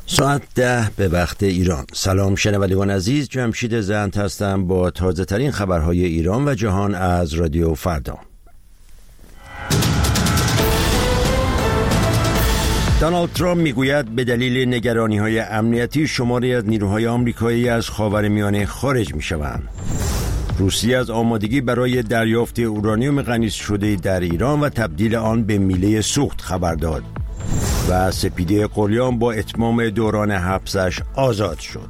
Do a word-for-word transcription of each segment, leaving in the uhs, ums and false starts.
ساعت ده به وقت ایران. سلام شنوندگان عزیز، جمشید زند هستم با تازه ترین خبرهای ایران و جهان از رادیو فردا. دونالد ترامپ میگوید به دلیل نگرانی‌های امنیتی شماری از نیروهای آمریکایی از خاورمیانه خارج می‌شوند. روسیه از آمادگی برای دریافت اورانیوم غنی شده در ایران و تبدیل آن به میله سوخت خبر داد. و سپیده قلیان با اتمام دوران حبسش آزاد شد.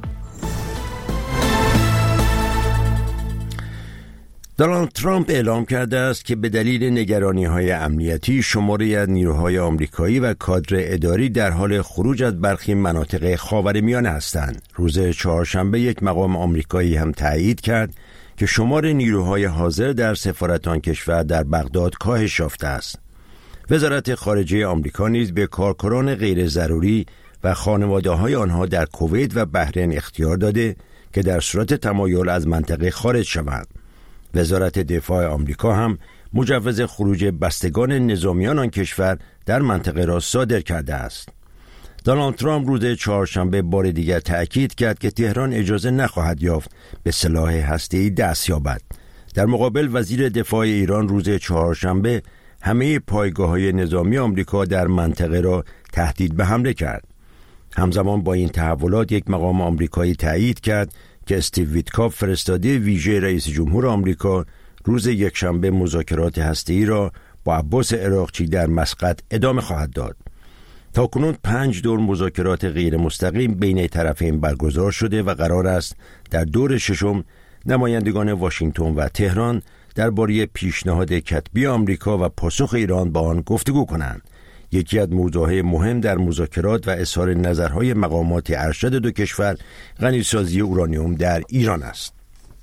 دونالد ترامپ اعلام کرده است که به دلیل نگرانی‌های امنیتی شماری از نیروهای آمریکایی و کادر اداری در حال خروج از برخی مناطق خاورمیانه هستند. روز چهارشنبه یک مقام آمریکایی هم تایید کرد که شمار نیروهای حاضر در سفارت آن کشور در بغداد کاهش یافته است. وزارت خارجه آمریکا نیز به کارکنان غیر ضروری و خانواده‌های آنها در کویت و بحرین اختیار داده که در صورت تمایل از منطقه خارج شوند. وزارت دفاع آمریکا هم مجوز خروج بستگان نظامیان آن کشور در منطقه را صادر کرده است. دونالد ترامپ روز چهارشنبه بار دیگر تأکید کرد که تهران اجازه نخواهد یافت به سلاح هسته‌ای دست یابد. در مقابل وزیر دفاع ایران روز چهارشنبه همه پایگاه‌های نظامی آمریکا در منطقه را تهدید به حمله کرد. همزمان با این تحولات یک مقام آمریکایی تایید کرد که استیو ویتکاف فرستاده ویژه رئیس جمهور آمریکا روز یکشنبه مذاکرات هسته‌ای را با عباس عراقچی در مسقط ادامه خواهد داد. تاکنون پنج دور مذاکرات غیر مستقیم بین طرفین برگزار شده و قرار است در دور ششم نمایندگان واشنگتن و تهران درباره پیشنهاد کتبی آمریکا و پاسخ ایران با آن گفتگو کنند. یکی از موضوعات مهم در مذاکرات و اظهار نظرهای مقامات ارشد دو کشور غنیسازی اورانیوم در ایران است.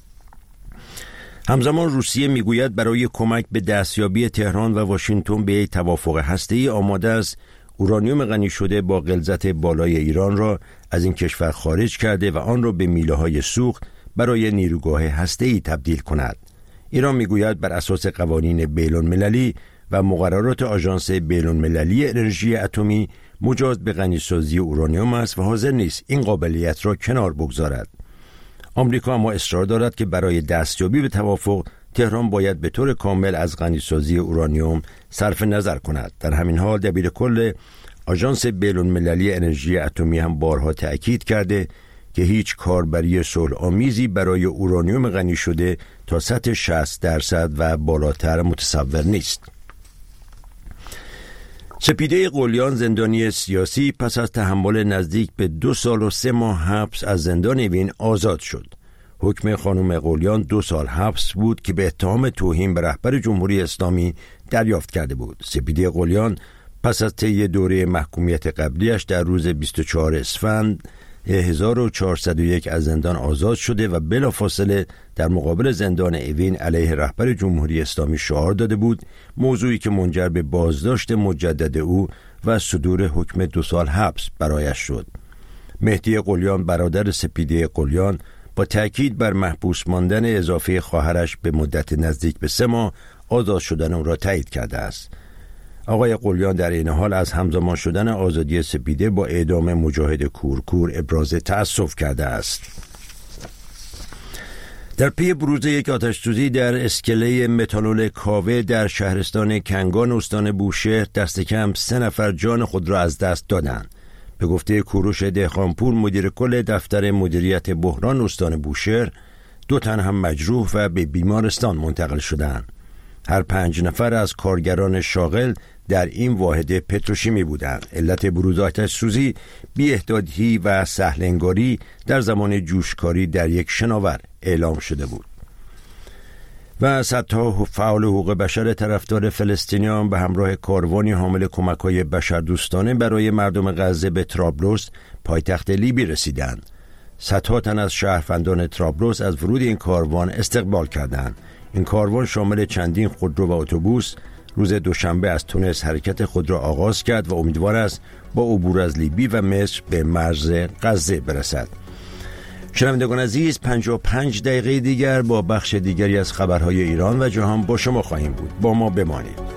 همزمان روسیه میگوید برای کمک به دستیابی تهران و واشنگتن به توافق هسته‌ای آماده است اورانیوم غنی شده با غلظت بالای ایران را از این کشور خارج کرده و آن را به میله‌های سوخت برای نیروگاه هسته‌ای تبدیل کند. ایران میگوید بر اساس قوانین بین‌المللی و مقررات آژانس بین‌المللی انرژی اتمی مجاز به غنیسازی اورانیوم است و حاضر نیست این قابلیت را کنار بگذارد. آمریکا اما اصرار دارد که برای دستیابی به توافق تهران باید به طور کامل از غنیسازی اورانیوم صرف نظر کند. در همین حال دبیرکل آژانس بین‌المللی انرژی اتمی هم بارها تأکید کرده که هیچ کاربری صلح‌آمیزی برای اورانیوم غنی شده تا سطح شصت درصد و بالاتر متصور نیست. سپیده قلیان زندانی سیاسی پس از تحمل نزدیک به دو سال و سه ماه حبس از زندان اوین آزاد شد. حکم خانم قلیان دو سال حبس بود که به اتهام توهین به رهبر جمهوری اسلامی دریافت کرده بود. سپیده قلیان پس از طی دوره محکومیت قبلیش در روز بیست و چهارم اسفند هزار و چهارصد و یک از زندان آزاد شده و بلافاصله در مقابل زندان اوین علیه رهبر جمهوری اسلامی شعار داده بود، موضوعی که منجر به بازداشت مجدد او و صدور حکم دو سال حبس برایش شد. مهدی قلیان برادر سپیده قلیان با تأکید بر محبوس ماندن اضافه خواهرش به مدت نزدیک به سه ماه آزاد شدن او را تایید کرده است. آقای قلیان در این حال از همزمان شدن آزادی سپیده با اعدام مجاهد کورکور ابراز تأسف کرده است. در پی بروز یک آتش‌سوزی در اسکله متانول کاوه در شهرستان کنگان استان بوشهر دست کم سه نفر جان خود را از دست دادند. به گفته کوروش دهقانپور مدیر کل دفتر مدیریت بحران استان بوشهر، دو تن هم مجروح و به بیمارستان منتقل شدند. هر پنج نفر از کارگران شاغل در این واحد پتروشیمی بودند. علت بروز آتش‌سوزی بی‌احتیاطی و سهل‌انگاری در زمان جوشکاری در یک شناور اعلام شده بود. و صدها فعال حقوق بشر طرفدار فلسطینیان به همراه کاروانی حامل کمک‌های بشردوستانه برای مردم غزه به طرابلس پایتخت لیبی رسیدند. صدها تن از شهروندان طرابلس از ورود این کاروان استقبال کردند. این کاروان شامل چندین خودرو و اتوبوس روز دوشنبه از تونس حرکت خود را آغاز کرد و امیدوار است با عبور از لیبی و مصر به مرز غزه برسد. شنوندگان عزیز، پنجاه و پنج دقیقه دیگر با بخش دیگری از خبرهای ایران و جهان با شما خواهیم بود. با ما بمانید.